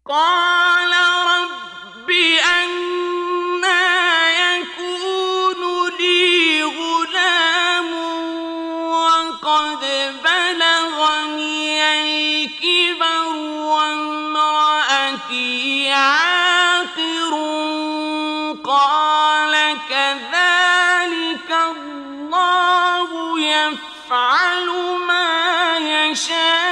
قال رب أنى يكون لي غلام وقد بلغني الكبر وامرأتي عاقر قال كذلك الله يفعل ما يشاء